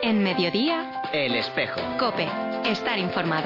En Mediodía, El Espejo. COPE. Estar informado.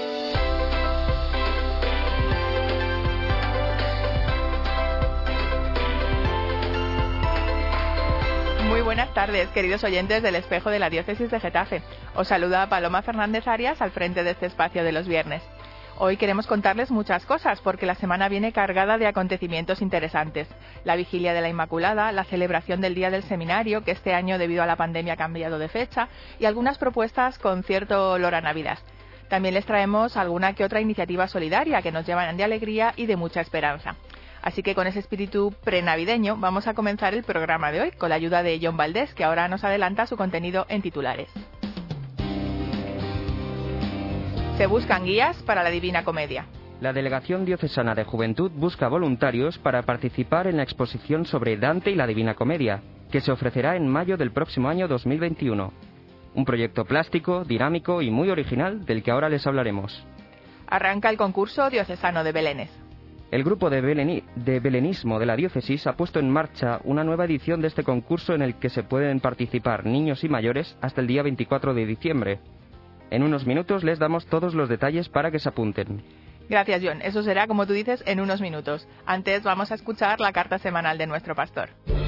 Muy buenas tardes, queridos oyentes del Espejo de la Diócesis de Getafe. Os saluda Paloma Fernández Arias al frente de este espacio de los viernes. Hoy queremos contarles muchas cosas porque la semana viene cargada de acontecimientos interesantes. La Vigilia de la Inmaculada, la celebración del Día del Seminario, que este año debido a la pandemia ha cambiado de fecha, y algunas propuestas con cierto olor a Navidad. También les traemos alguna que otra iniciativa solidaria que nos llevan de alegría y de mucha esperanza. Así que con ese espíritu prenavideño vamos a comenzar el programa de hoy con la ayuda de John Valdés, que ahora nos adelanta su contenido en titulares. Se buscan guías para la Divina Comedia. La Delegación Diocesana de Juventud busca voluntarios para participar en la exposición sobre Dante y la Divina Comedia, que se ofrecerá en mayo del próximo año 2021. Un proyecto plástico, dinámico y muy original del que ahora les hablaremos. Arranca el concurso diocesano de Belenes. El grupo de belenismo de la diócesis ha puesto en marcha una nueva edición de este concurso en el que se pueden participar niños y mayores hasta el día 24 de diciembre. En unos minutos les damos todos los detalles para que se apunten. Gracias, John. Eso será, como tú dices, en unos minutos. Antes vamos a escuchar la carta semanal de nuestro pastor.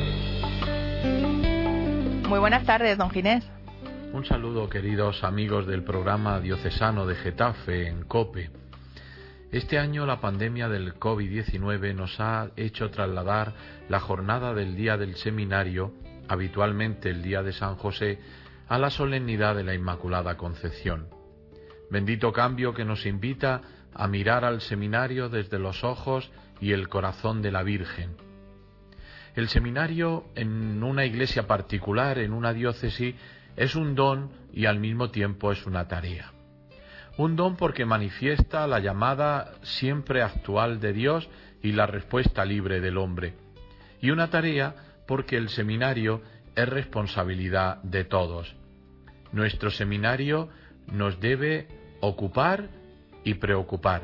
Muy buenas tardes, don Ginés. Un saludo, queridos amigos del programa diocesano de Getafe en COPE. Este año la pandemia del COVID-19 nos ha hecho trasladar la jornada del Día del Seminario, habitualmente el Día de San José, a la solemnidad de la Inmaculada Concepción. Bendito cambio que nos invita a mirar al seminario desde los ojos y el corazón de la Virgen. El seminario en una iglesia particular, en una diócesis, es un don y al mismo tiempo es una tarea. Un don porque manifiesta la llamada siempre actual de Dios y la respuesta libre del hombre. Y una tarea porque el seminario es responsabilidad de todos. Nuestro seminario nos debe ocupar y preocupar.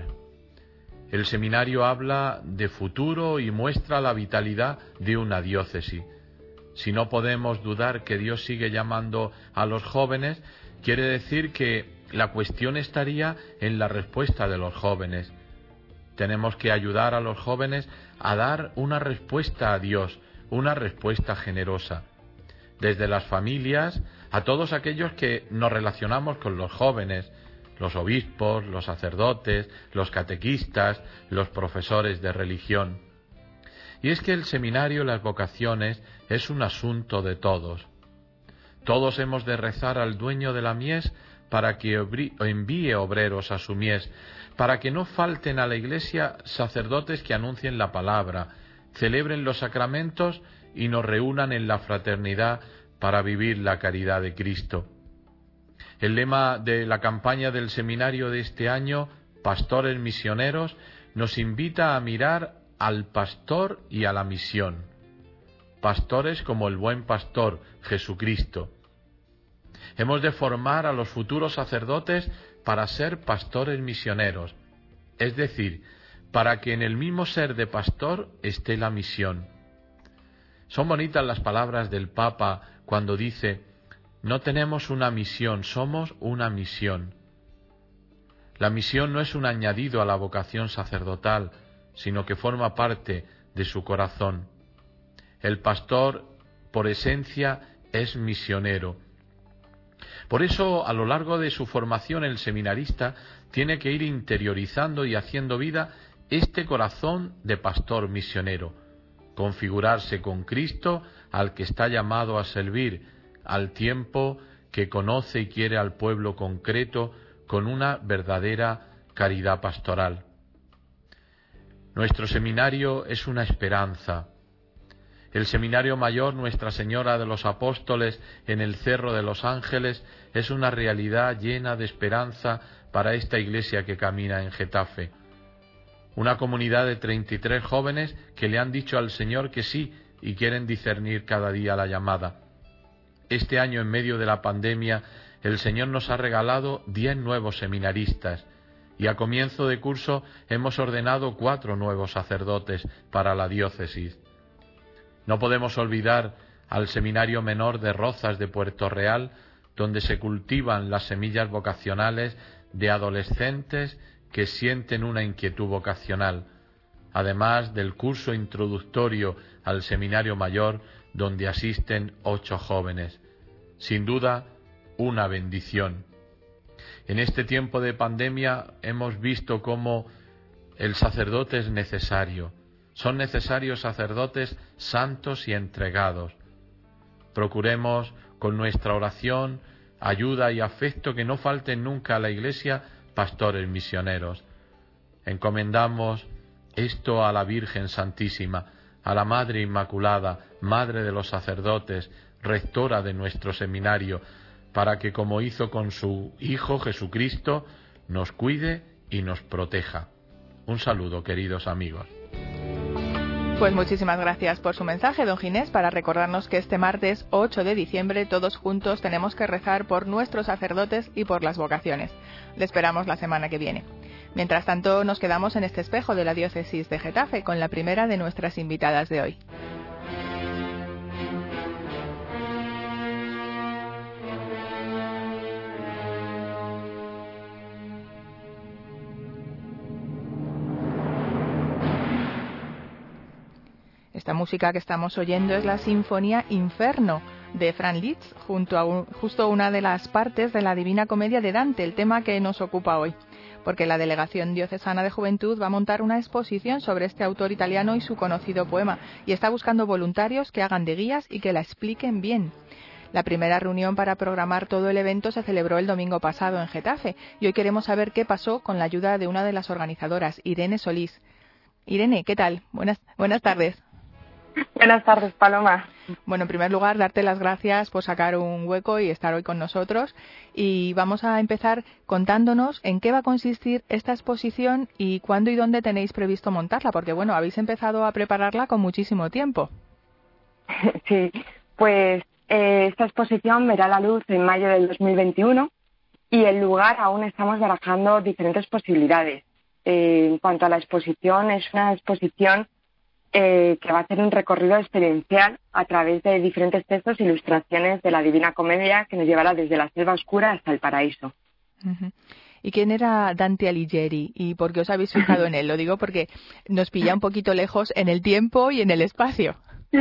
El seminario habla de futuro y muestra la vitalidad de una diócesis. Si no podemos dudar que Dios sigue llamando a los jóvenes, quiere decir que la cuestión estaría en la respuesta de los jóvenes. Tenemos que ayudar a los jóvenes a dar una respuesta a Dios, una respuesta generosa. Desde las familias, a todos aquellos que nos relacionamos con los jóvenes, los obispos, los sacerdotes, los catequistas, los profesores de religión. Y es que el seminario y las vocaciones es un asunto de todos. Todos hemos de rezar al dueño de la mies para que envíe obreros a su mies, para que no falten a la Iglesia sacerdotes que anuncien la palabra, celebren los sacramentos y nos reúnan en la fraternidad para vivir la caridad de Cristo. El lema de la campaña del seminario de este año, Pastores Misioneros, nos invita a mirar al pastor y a la misión. Pastores como el buen pastor, Jesucristo. Hemos de formar a los futuros sacerdotes para ser pastores misioneros, es decir, para que en el mismo ser de pastor esté la misión. Son bonitas las palabras del Papa cuando dice: no tenemos una misión, somos una misión. La misión no es un añadido a la vocación sacerdotal, sino que forma parte de su corazón. El pastor, por esencia, es misionero. Por eso, a lo largo de su formación, el seminarista tiene que ir interiorizando y haciendo vida este corazón de pastor misionero, configurarse con Cristo, al que está llamado a servir, al tiempo que conoce y quiere al pueblo concreto con una verdadera caridad pastoral. Nuestro seminario es una esperanza. El Seminario Mayor Nuestra Señora de los Apóstoles en el Cerro de los Ángeles es una realidad llena de esperanza para esta iglesia que camina en Getafe. Una comunidad de 33 jóvenes que le han dicho al Señor que sí y quieren discernir cada día la llamada. Este año, en medio de la pandemia, el Señor nos ha regalado 10 nuevos seminaristas y a comienzo de curso hemos ordenado 4 nuevos sacerdotes para la diócesis. No podemos olvidar al Seminario Menor de Rozas de Puerto Real, donde se cultivan las semillas vocacionales de adolescentes que sienten una inquietud vocacional, además del curso introductorio al Seminario Mayor, donde asisten 8 jóvenes. Sin duda, una bendición. En este tiempo de pandemia hemos visto cómo el sacerdote es necesario. Son necesarios sacerdotes santos y entregados. Procuremos con nuestra oración, ayuda y afecto que no falten nunca a la Iglesia pastores misioneros. Encomendamos esto a la Virgen Santísima, a la Madre Inmaculada, Madre de los sacerdotes, rectora de nuestro seminario, para que, como hizo con su Hijo Jesucristo, nos cuide y nos proteja. Un saludo, queridos amigos. Pues muchísimas gracias por su mensaje, don Ginés, para recordarnos que este martes 8 de diciembre todos juntos tenemos que rezar por nuestros sacerdotes y por las vocaciones. Le esperamos la semana que viene. Mientras tanto, nos quedamos en este espejo de la diócesis de Getafe con la primera de nuestras invitadas de hoy. Esta música que estamos oyendo es la Sinfonía Inferno de Franz Liszt, justo una de las partes de la Divina Comedia de Dante, el tema que nos ocupa hoy, porque la Delegación Diocesana de Juventud va a montar una exposición sobre este autor italiano y su conocido poema, y está buscando voluntarios que hagan de guías y que la expliquen bien. La primera reunión para programar todo el evento se celebró el domingo pasado en Getafe, y hoy queremos saber qué pasó con la ayuda de una de las organizadoras, Irene Solís. Irene, ¿qué tal? Buenas tardes. Buenas tardes, Paloma. Bueno, en primer lugar, darte las gracias por sacar un hueco y estar hoy con nosotros. Y vamos a empezar contándonos en qué va a consistir esta exposición y cuándo y dónde tenéis previsto montarla, porque bueno, habéis empezado a prepararla con muchísimo tiempo. Sí, pues esta exposición verá la luz en mayo del 2021 y el lugar aún estamos barajando diferentes posibilidades. En cuanto a la exposición, es una exposición que va a hacer un recorrido experiencial a través de diferentes textos e ilustraciones de la Divina Comedia que nos llevará desde la selva oscura hasta el paraíso. Uh-huh. ¿Y quién era Dante Alighieri y por qué os habéis fijado en él? Lo digo porque nos pilla un poquito lejos en el tiempo y en el espacio.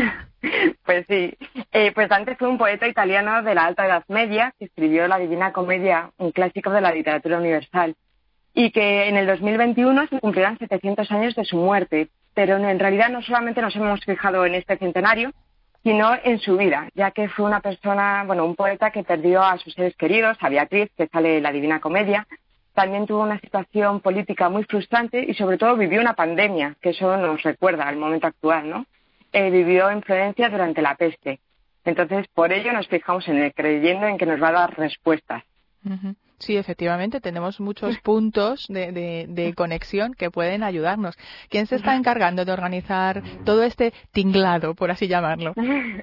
Pues sí, pues Dante fue un poeta italiano de la Alta Edad Media que escribió la Divina Comedia, un clásico de la literatura universal, y que en el 2021 se cumplirán 700 años de su muerte. Pero en realidad no solamente nos hemos fijado en este centenario, sino en su vida, ya que fue una persona, un poeta que perdió a sus seres queridos, a Beatriz, que sale de la Divina Comedia. También tuvo una situación política muy frustrante y sobre todo vivió una pandemia, que eso nos recuerda al momento actual, ¿no? Vivió en Florencia durante la peste. Entonces, por ello nos fijamos en él, creyendo en que nos va a dar respuestas. Uh-huh. Sí, efectivamente, tenemos muchos puntos de conexión que pueden ayudarnos. ¿Quién se está encargando de organizar todo este tinglado, por así llamarlo?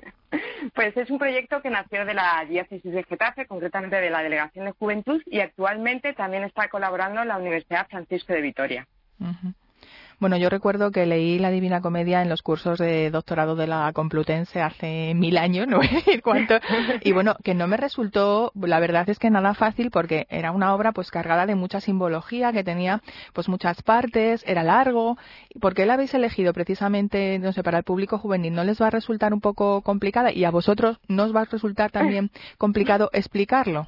Pues es un proyecto que nació de la diócesis de Getafe, concretamente de la Delegación de Juventud, y actualmente también está colaborando la Universidad Francisco de Vitoria. Uh-huh. Bueno, yo recuerdo que leí la Divina Comedia en los cursos de doctorado de la Complutense hace 1000 años, no voy a decir cuánto, y bueno, que no me resultó, la verdad es que nada fácil, porque era una obra pues cargada de mucha simbología, que tenía pues muchas partes, era largo. ¿Por qué la habéis elegido precisamente, no sé, para el público juvenil? ¿No les va a resultar un poco complicada? ¿Y a vosotros no os va a resultar también complicado explicarlo?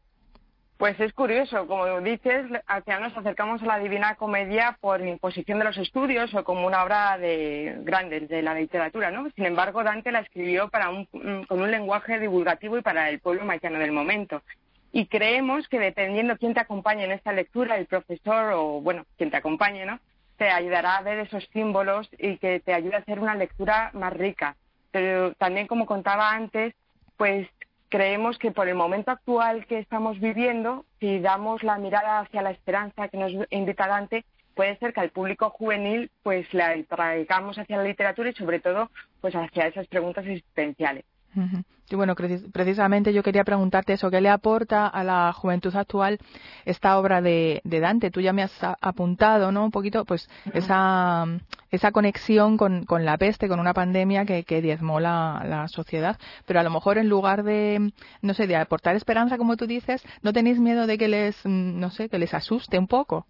Pues es curioso, como dices, al final nos acercamos a la Divina Comedia por imposición de los estudios o como una obra grande de la literatura, ¿no? Sin embargo, Dante la escribió con un lenguaje divulgativo y para el pueblo maicano del momento. Y creemos que dependiendo quién te acompañe en esta lectura, el profesor o, quien te acompañe, ¿no?, te ayudará a ver esos símbolos y que te ayude a hacer una lectura más rica. Pero también, como contaba antes, pues creemos que por el momento actual que estamos viviendo, si damos la mirada hacia la esperanza que nos invita Dante, puede ser que al público juvenil pues la traigamos hacia la literatura y sobre todo pues hacia esas preguntas existenciales. Uh-huh. Y bueno, precisamente yo quería preguntarte eso, ¿qué le aporta a la juventud actual esta obra de Dante? Tú ya me has apuntado, ¿no? Un poquito, pues, esa conexión con la peste, con una pandemia que diezmó la sociedad, pero a lo mejor en lugar de, no sé, de aportar esperanza, como tú dices, ¿no tenéis miedo de que que les asuste un poco?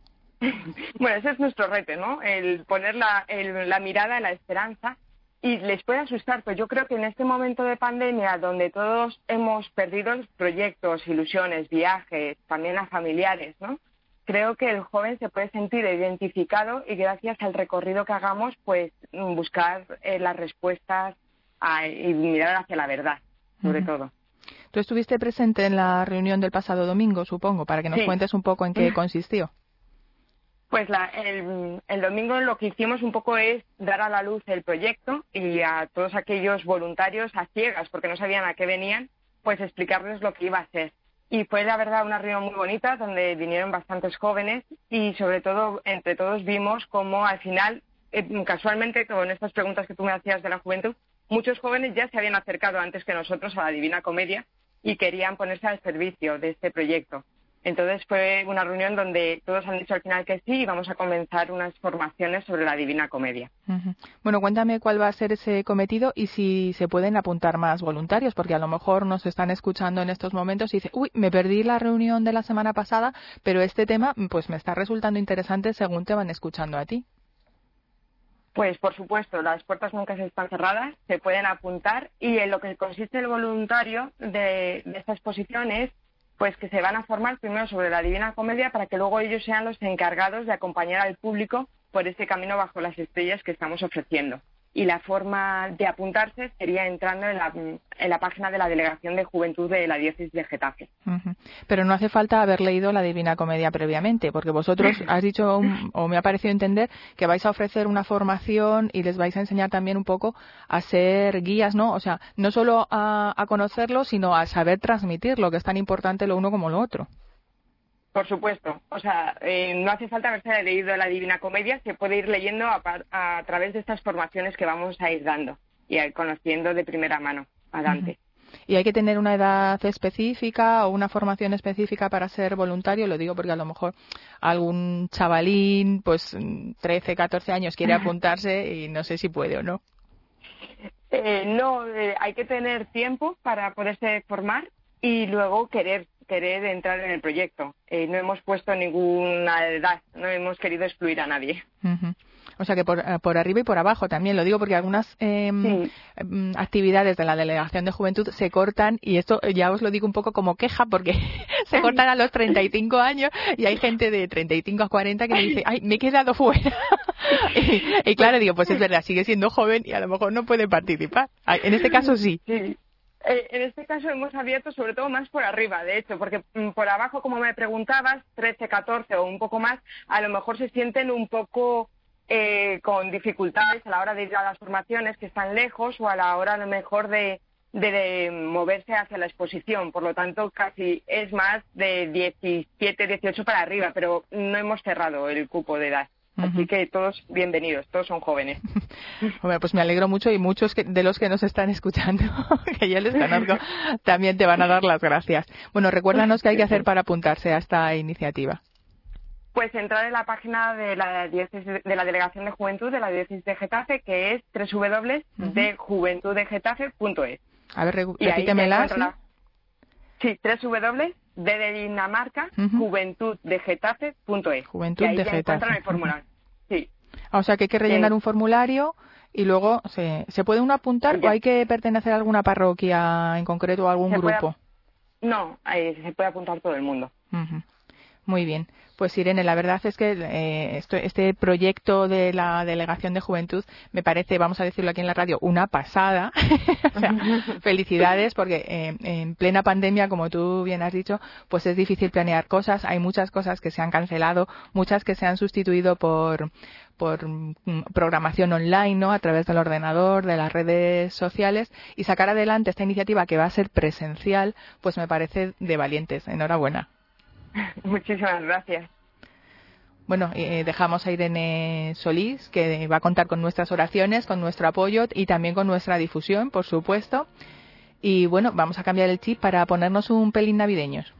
Bueno, ese es nuestro reto, ¿no? El poner la mirada en la esperanza. Y les puede asustar, pero yo creo que en este momento de pandemia, donde todos hemos perdido proyectos, ilusiones, viajes, también a familiares, ¿no? Creo que el joven se puede sentir identificado y gracias al recorrido que hagamos, pues buscar las respuestas y mirar hacia la verdad, sobre todo. Tú estuviste presente en la reunión del pasado domingo, supongo, para que nos cuentes un poco en qué consistió. Pues el domingo lo que hicimos un poco es dar a la luz el proyecto y a todos aquellos voluntarios a ciegas, porque no sabían a qué venían, pues explicarles lo que iba a ser. Y fue la verdad una reunión muy bonita donde vinieron bastantes jóvenes y sobre todo entre todos vimos cómo al final, casualmente con estas preguntas que tú me hacías de la juventud, muchos jóvenes ya se habían acercado antes que nosotros a la Divina Comedia y querían ponerse al servicio de este proyecto. Entonces fue una reunión donde todos han dicho al final que sí y vamos a comenzar unas formaciones sobre la Divina Comedia. Uh-huh. Bueno, cuéntame cuál va a ser ese cometido y si se pueden apuntar más voluntarios, porque a lo mejor nos están escuchando en estos momentos y dicen, uy, me perdí la reunión de la semana pasada, pero este tema pues me está resultando interesante según te van escuchando a ti. Pues por supuesto, las puertas nunca están cerradas, se pueden apuntar y en lo que consiste el voluntario de esta exposición es pues que se van a formar primero sobre la Divina Comedia para que luego ellos sean los encargados de acompañar al público por ese camino bajo las estrellas que estamos ofreciendo. Y la forma de apuntarse sería entrando en la página de la Delegación de Juventud de la Diócesis de Getafe. Uh-huh. Pero no hace falta haber leído la Divina Comedia previamente, porque vosotros has dicho, o me ha parecido entender, que vais a ofrecer una formación y les vais a enseñar también un poco a ser guías, ¿no? O sea, no solo a conocerlo, sino a saber transmitirlo, que es tan importante lo uno como lo otro. Por supuesto. O sea, no hace falta haberse leído la Divina Comedia, se puede ir leyendo a través de estas formaciones que vamos a ir dando y conociendo de primera mano a Dante. Uh-huh. ¿Y hay que tener una edad específica o una formación específica para ser voluntario? Lo digo porque a lo mejor algún chavalín, pues 13, 14 años quiere apuntarse y no sé si puede o no. No, hay que tener tiempo para poderse formar y luego querer entrar en el proyecto. No hemos puesto ninguna edad, no hemos querido excluir a nadie. Uh-huh. O sea que por arriba y por abajo también, lo digo porque algunas actividades de la Delegación de Juventud se cortan, y esto ya os lo digo un poco como queja, porque se cortan a los 35 años y hay gente de 35 a 40 que me dice, ay, me he quedado fuera. y claro, digo, pues es verdad, sigue siendo joven y a lo mejor no puede participar. En este caso sí. Sí. En este caso hemos abierto sobre todo más por arriba, de hecho, porque por abajo, como me preguntabas, 13, 14 o un poco más, a lo mejor se sienten un poco con dificultades a la hora de ir a las formaciones que están lejos o a la hora a lo mejor de moverse hacia la exposición. Por lo tanto, casi es más de 17, 18 para arriba, pero no hemos cerrado el cupo de edad. Así que todos bienvenidos, todos son jóvenes. Bueno, pues me alegro mucho y muchos de los que nos están escuchando, que ya les conozco, también te van a dar las gracias. Bueno, recuérdanos qué hay que hacer para apuntarse a esta iniciativa. Pues entrar en la página de la Delegación de Juventud de la Diócesis de Getafe, que es www.dejuventuddegetafe.es. A ver, repítemela. Sí, www.de juventuddegetafe.es. Juventud y ahí de ya Getafe. encuentran el formulario. Sí. O sea que hay que rellenar un formulario y luego ¿se puede uno apuntar o hay que pertenecer a alguna parroquia en concreto o a algún grupo? No, se puede apuntar todo el mundo. Uh-huh. Muy bien. Pues Irene, la verdad es que este proyecto de la Delegación de Juventud me parece, vamos a decirlo aquí en la radio, una pasada. O sea, felicidades, porque en plena pandemia, como tú bien has dicho, pues es difícil planear cosas. Hay muchas cosas que se han cancelado, muchas que se han sustituido por programación online, ¿no? A través del ordenador, de las redes sociales, y sacar adelante esta iniciativa que va a ser presencial, pues me parece de valientes. Enhorabuena. Muchísimas gracias. Bueno, dejamos a Irene Solís, que va a contar con nuestras oraciones, con nuestro apoyo y también con nuestra difusión, por supuesto. Y bueno, vamos a cambiar el chip para ponernos un pelín navideños.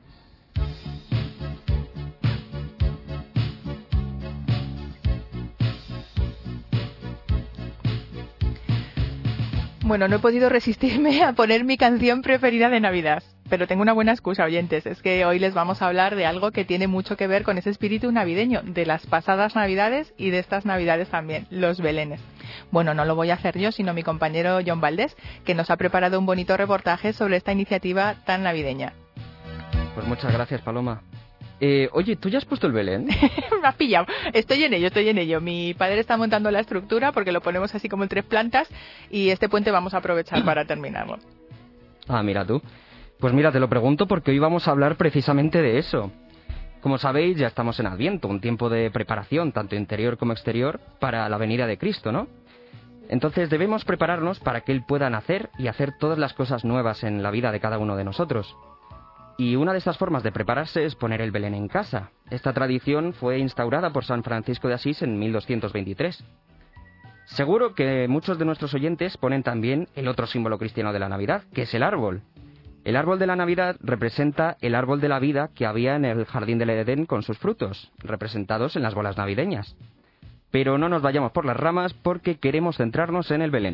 Bueno, no he podido resistirme a poner mi canción preferida de Navidad, pero tengo una buena excusa, oyentes. Es que hoy les vamos a hablar de algo que tiene mucho que ver con ese espíritu navideño, de las pasadas Navidades y de estas Navidades también, los belenes. Bueno, no lo voy a hacer yo, sino mi compañero John Valdés, que nos ha preparado un bonito reportaje sobre esta iniciativa tan navideña. Pues muchas gracias, Paloma. Oye, ¿tú ya has puesto el Belén? Me has pillado. Estoy en ello. Mi padre está montando la estructura porque lo ponemos así como en 3 plantas y este puente vamos a aprovechar para terminarlo. Ah, mira tú. Pues mira, te lo pregunto porque hoy vamos a hablar precisamente de eso. Como sabéis, ya estamos en Adviento, un tiempo de preparación, tanto interior como exterior, para la venida de Cristo, ¿no? Entonces debemos prepararnos para que Él pueda nacer y hacer todas las cosas nuevas en la vida de cada uno de nosotros. Y una de estas formas de prepararse es poner el Belén en casa. Esta tradición fue instaurada por San Francisco de Asís en 1223. Seguro que muchos de nuestros oyentes ponen también el otro símbolo cristiano de la Navidad, que es el árbol. El árbol de la Navidad representa el árbol de la vida que había en el jardín del Edén con sus frutos, representados en las bolas navideñas. Pero no nos vayamos por las ramas porque queremos centrarnos en el Belén.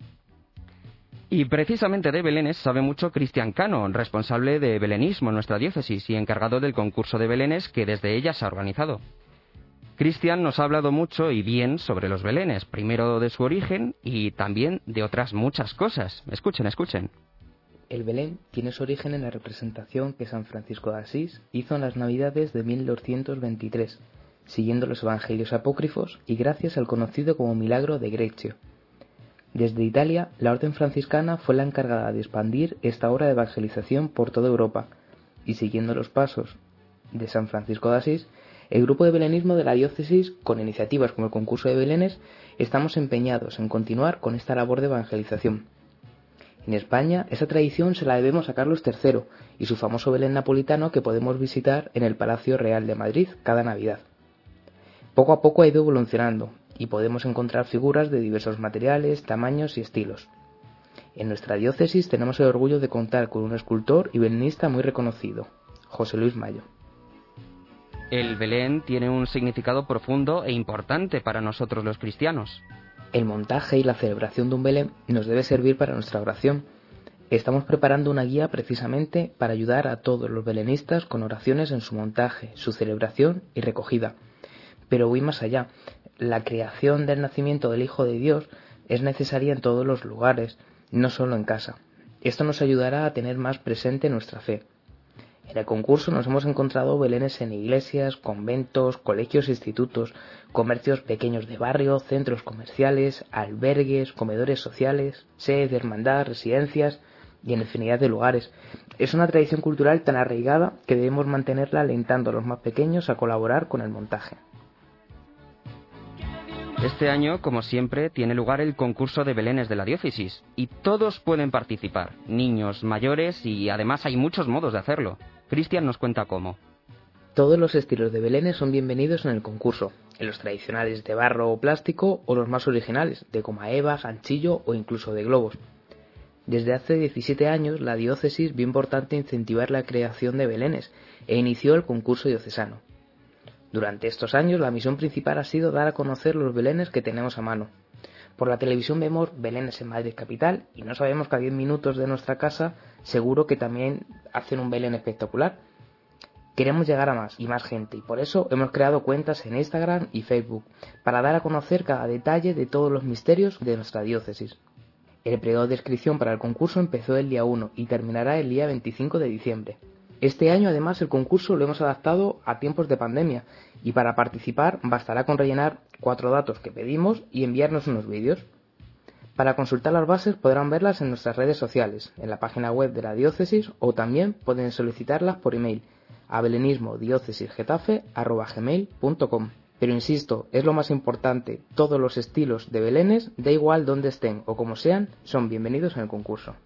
Y precisamente de belenes sabe mucho Cristian Cano, responsable de belenismo en nuestra diócesis y encargado del concurso de belenes que desde ella se ha organizado. Cristian nos ha hablado mucho y bien sobre los belenes, primero de su origen y también de otras muchas cosas. Escuchen. El Belén tiene su origen en la representación que San Francisco de Asís hizo en las Navidades de 1223, siguiendo los evangelios apócrifos y gracias al conocido como milagro de Greccio. Desde Italia, la orden franciscana fue la encargada de expandir esta obra de evangelización por toda Europa, y siguiendo los pasos de San Francisco de Asís, el grupo de belenismo de la diócesis, con iniciativas como el concurso de belenes, estamos empeñados en continuar con esta labor de evangelización. En España, esa tradición se la debemos a Carlos III y su famoso Belén napolitano que podemos visitar en el Palacio Real de Madrid cada Navidad. Poco a poco ha ido evolucionando, y podemos encontrar figuras de diversos materiales, tamaños y estilos. En nuestra diócesis tenemos el orgullo de contar con un escultor y belenista muy reconocido, José Luis Mayo. El Belén tiene un significado profundo e importante para nosotros los cristianos. El montaje y la celebración de un Belén nos debe servir para nuestra oración. Estamos preparando una guía precisamente para ayudar a todos los belenistas con oraciones en su montaje, su celebración y recogida. Pero voy más allá. La creación del nacimiento del Hijo de Dios es necesaria en todos los lugares, no solo en casa. Esto nos ayudará a tener más presente nuestra fe. En el concurso nos hemos encontrado belenes en iglesias, conventos, colegios e institutos, comercios pequeños de barrio, centros comerciales, albergues, comedores sociales, sedes de hermandad, residencias y en infinidad de lugares. Es una tradición cultural tan arraigada que debemos mantenerla alentando a los más pequeños a colaborar con el montaje. Este año, como siempre, tiene lugar el concurso de belenes de la diócesis y todos pueden participar, niños, mayores y además hay muchos modos de hacerlo. Cristian nos cuenta cómo. Todos los estilos de belenes son bienvenidos en el concurso, en los tradicionales de barro o plástico o los más originales, de goma eva, ganchillo o incluso de globos. Desde hace 17 años la diócesis vio importante incentivar la creación de belenes e inició el concurso diocesano. Durante estos años la misión principal ha sido dar a conocer los belenes que tenemos a mano. Por la televisión vemos belenes en Madrid capital y no sabemos que a 10 minutos de nuestra casa seguro que también hacen un belén espectacular. Queremos llegar a más y más gente y por eso hemos creado cuentas en Instagram y Facebook para dar a conocer cada detalle de todos los misterios de nuestra diócesis. El periodo de inscripción para el concurso empezó el día 1 y terminará el día 25 de diciembre. Este año además el concurso lo hemos adaptado a tiempos de pandemia y para participar bastará con rellenar 4 datos que pedimos y enviarnos unos vídeos. Para consultar las bases podrán verlas en nuestras redes sociales, en la página web de la diócesis o también pueden solicitarlas por email a belenismodiocesisgetafe@gmail.com. Pero insisto, es lo más importante, todos los estilos de belenes, da igual dónde estén o como sean, son bienvenidos en el concurso.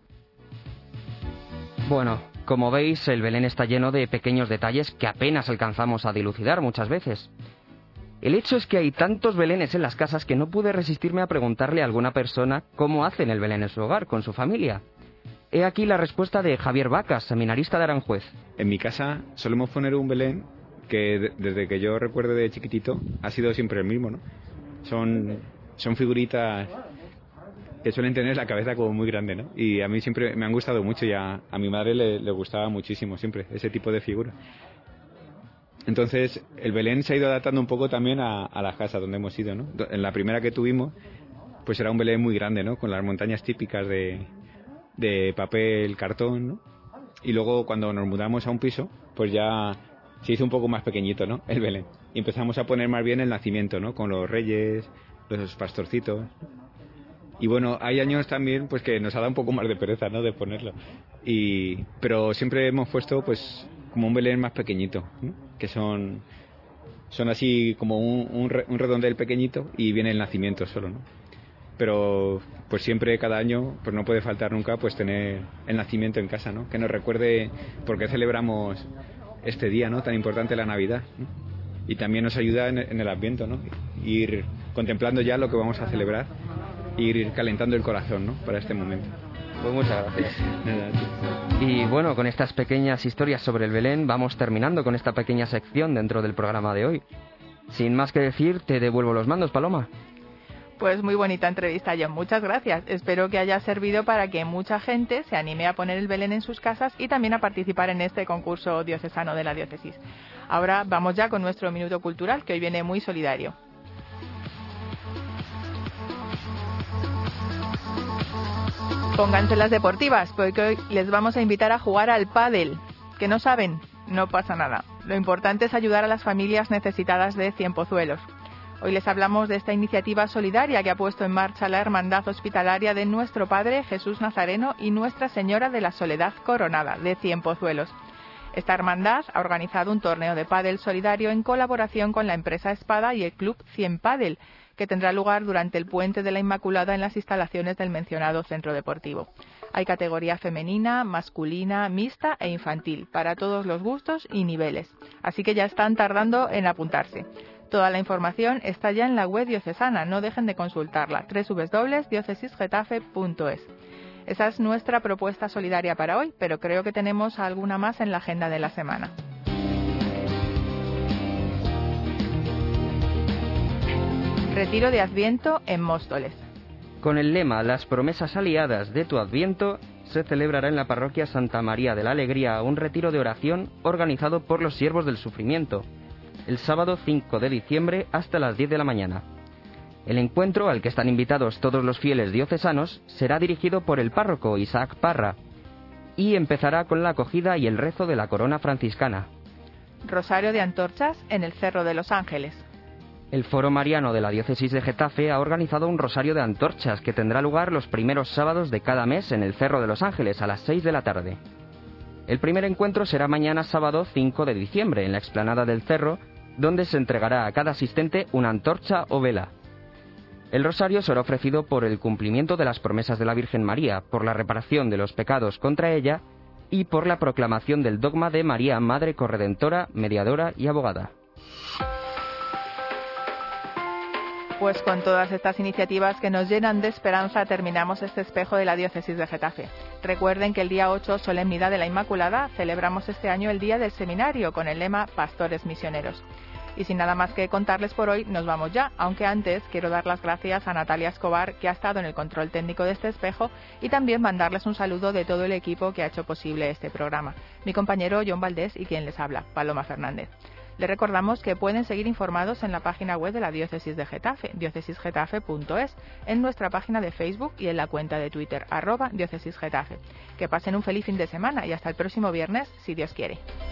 Bueno, como veis, el Belén está lleno de pequeños detalles que apenas alcanzamos a dilucidar muchas veces. El hecho es que hay tantos belenes en las casas que no pude resistirme a preguntarle a alguna persona cómo hacen el belén en su hogar, con su familia. He aquí la respuesta de Javier Vacas, seminarista de Aranjuez. En mi casa solemos poner un belén que desde que yo recuerdo de chiquitito ha sido siempre el mismo, ¿no? Son figuritas que suelen tener la cabeza como muy grande, ¿no? Y a mí siempre me han gustado mucho y a mi madre le gustaba muchísimo siempre ese tipo de figuras. Entonces el belén se ha ido adaptando un poco también a las casas donde hemos ido, ¿no? En la primera que tuvimos, pues era un belén muy grande, ¿no? Con las montañas típicas de papel, cartón, ¿no? Y luego cuando nos mudamos a un piso, pues ya se hizo un poco más pequeñito, ¿no? El belén. Y empezamos a poner más bien el nacimiento, ¿no? Con los reyes, los pastorcitos. Y bueno, hay años también pues que nos ha dado un poco más de pereza, ¿no? De ponerlo. Pero siempre hemos puesto pues como un belén más pequeñito, ¿no? Que son así como un redondel pequeñito y viene el nacimiento solo, ¿no? Pero pues siempre, cada año, pues no puede faltar nunca pues tener el nacimiento en casa, ¿no? Que nos recuerde por qué celebramos este día, ¿no? Tan importante, la Navidad, ¿no? Y también nos ayuda en el Adviento, ¿no? Ir contemplando ya lo que vamos a celebrar, ir calentando el corazón, ¿no? Para este momento. Pues muchas gracias. Y bueno, con estas pequeñas historias sobre el Belén vamos terminando con esta pequeña sección dentro del programa de hoy. Sin más que decir, te devuelvo los mandos, Paloma. Pues muy bonita entrevista, John. Muchas gracias. Espero que haya servido para que mucha gente se anime a poner el Belén en sus casas y también a participar en este concurso diocesano de la diócesis. Ahora vamos ya con nuestro minuto cultural, que hoy viene muy solidario. Pónganse las deportivas, porque hoy les vamos a invitar a jugar al pádel. ¿Que no saben? No pasa nada. Lo importante es ayudar a las familias necesitadas de Cienpozuelos. Hoy les hablamos de esta iniciativa solidaria que ha puesto en marcha la Hermandad Hospitalaria de Nuestro Padre Jesús Nazareno y Nuestra Señora de la Soledad Coronada de Cienpozuelos. Esta hermandad ha organizado un torneo de pádel solidario en colaboración con la empresa Espada y el club Cien Pádel, que tendrá lugar durante el Puente de la Inmaculada en las instalaciones del mencionado centro deportivo. Hay categoría femenina, masculina, mixta e infantil, para todos los gustos y niveles. Así que ya están tardando en apuntarse. Toda la información está ya en la web diocesana, no dejen de consultarla, www.diocesisgetafe.es. Esa es nuestra propuesta solidaria para hoy, pero creo que tenemos alguna más en la agenda de la semana. Retiro de Adviento en Móstoles. Con el lema Las promesas aliadas de tu Adviento, se celebrará en la parroquia Santa María de la Alegría un retiro de oración organizado por los Siervos del Sufrimiento, el sábado 5 de diciembre hasta las 10 de la mañana. El encuentro, al que están invitados todos los fieles diocesanos, será dirigido por el párroco Isaac Parra y empezará con la acogida y el rezo de la corona franciscana. Rosario de antorchas en el Cerro de los Ángeles. El Foro Mariano de la Diócesis de Getafe ha organizado un rosario de antorchas que tendrá lugar los primeros sábados de cada mes en el Cerro de los Ángeles a las 6 de la tarde. El primer encuentro será mañana sábado 5 de diciembre en la explanada del Cerro, donde se entregará a cada asistente una antorcha o vela. El rosario será ofrecido por el cumplimiento de las promesas de la Virgen María, por la reparación de los pecados contra ella y por la proclamación del dogma de María, Madre Corredentora, Mediadora y Abogada. Pues con todas estas iniciativas que nos llenan de esperanza terminamos este espejo de la Diócesis de Getafe. Recuerden que el día 8, Solemnidad de la Inmaculada, celebramos este año el Día del Seminario con el lema Pastores Misioneros. Y sin nada más que contarles por hoy, nos vamos ya, aunque antes quiero dar las gracias a Natalia Escobar, que ha estado en el control técnico de este espejo, y también mandarles un saludo de todo el equipo que ha hecho posible este programa. Mi compañero John Valdés y quien les habla, Paloma Fernández. Les recordamos que pueden seguir informados en la página web de la Diócesis de Getafe, diocesisgetafe.es, en nuestra página de Facebook y en la cuenta de Twitter, @diocesisgetafe. Que pasen un feliz fin de semana y hasta el próximo viernes, si Dios quiere.